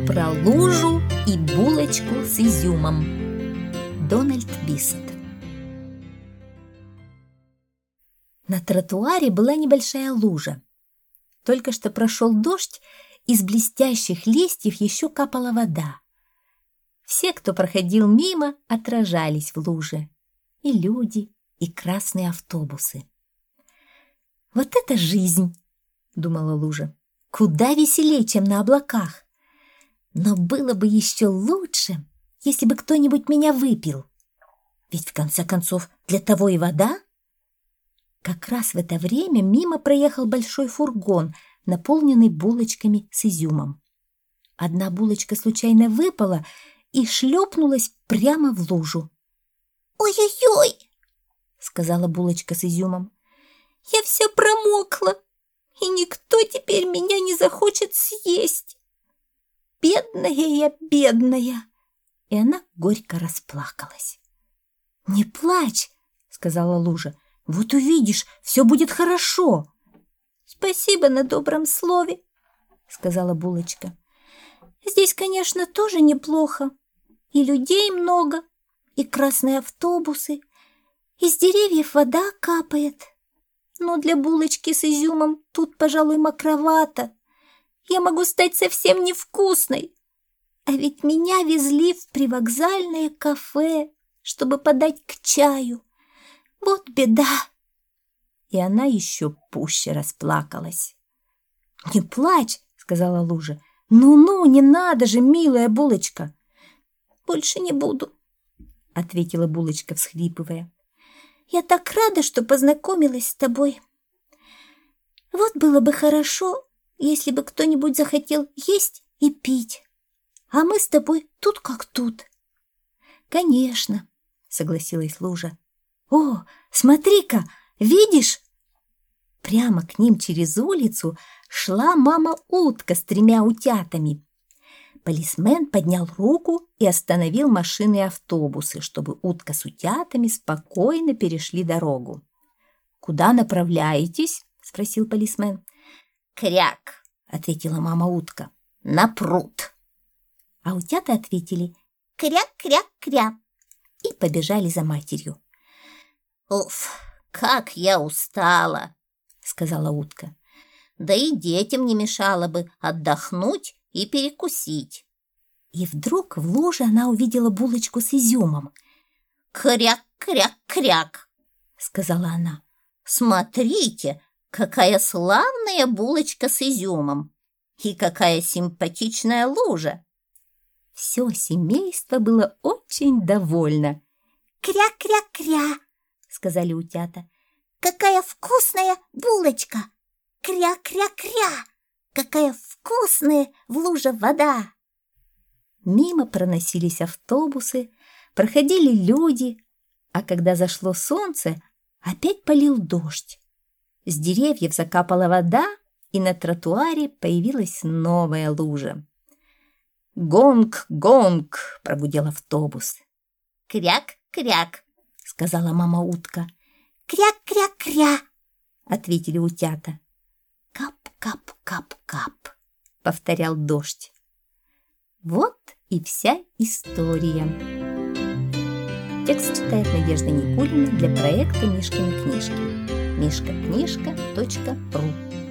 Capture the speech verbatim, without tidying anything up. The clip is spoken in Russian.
про лужу и булочку с изюмом. Дональд Бисет. На тротуаре была небольшая лужа. Только что прошел дождь, из блестящих листьев еще капала вода. Все, кто проходил мимо, отражались в луже. И люди, и красные автобусы. «Вот это жизнь!» — думала лужа. «Куда веселее, чем на облаках! Но было бы еще лучше, если бы кто-нибудь меня выпил. Ведь, в конце концов, для того и вода». Как раз в это время мимо проехал большой фургон, наполненный булочками с изюмом. Одна булочка случайно выпала и шлепнулась прямо в лужу. «Ой-ой-ой!» — сказала булочка с изюмом. «Я вся промокла, и никто теперь меня не захочет съесть. Бедная я, бедная!» И она горько расплакалась. «Не плачь!» — сказала лужа. «Вот увидишь, все будет хорошо!» «Спасибо на добром слове!» — сказала булочка. «Здесь, конечно, тоже неплохо. И людей много, и красные автобусы, из деревьев вода капает. Но для булочки с изюмом тут, пожалуй, мокровато. Я могу стать совсем невкусной. А ведь меня везли в привокзальное кафе, чтобы подать к чаю. Вот беда!» И она еще пуще расплакалась. «Не плачь!» — сказала лужа. «Ну-ну, не надо же, милая булочка!» «Больше не буду!» — ответила булочка, всхлипывая. «Я так рада, что познакомилась с тобой. Вот было бы хорошо, если бы кто-нибудь захотел есть и пить. А мы с тобой тут как тут». «Конечно!» — согласилась лужа. «О, смотри-ка, видишь?» Прямо к ним через улицу шла мама-утка с тремя утятами. Полисмен поднял руку и остановил машины и автобусы, чтобы утка с утятами спокойно перешли дорогу. «Куда направляетесь?» — спросил полисмен. «Кряк!» — ответила мама-утка. «На пруд!» А утята ответили «кряк-кряк-кря» и побежали за матерью. «Уф, как я устала!» — сказала утка. «Да и детям не мешало бы отдохнуть и перекусить». И вдруг в луже она увидела булочку с изюмом. «Кряк-кряк-кряк!» — сказала она. «Смотрите, какая славная булочка с изюмом! И какая симпатичная лужа!» Все семейство было очень довольно. «Кря-кря-кря!» — сказали утята. «Какая вкусная булочка! Кря-кря-кря! Какая вкусная в луже вода!» Мимо проносились автобусы, проходили люди, а когда зашло солнце, опять полил дождь. С деревьев закапала вода, и на тротуаре появилась новая лужа. «Гонг, гонг!» — прогудел автобус. «Кряк-кряк!» — сказала мама-утка. «Кря-кря-кря!» — ответили утята. «Кап-кап-кап-кап!» — повторял дождь. Вот и вся история. Текст читает Надежда Никулина для проекта «Мишкины книжки». мишка книжка точка ру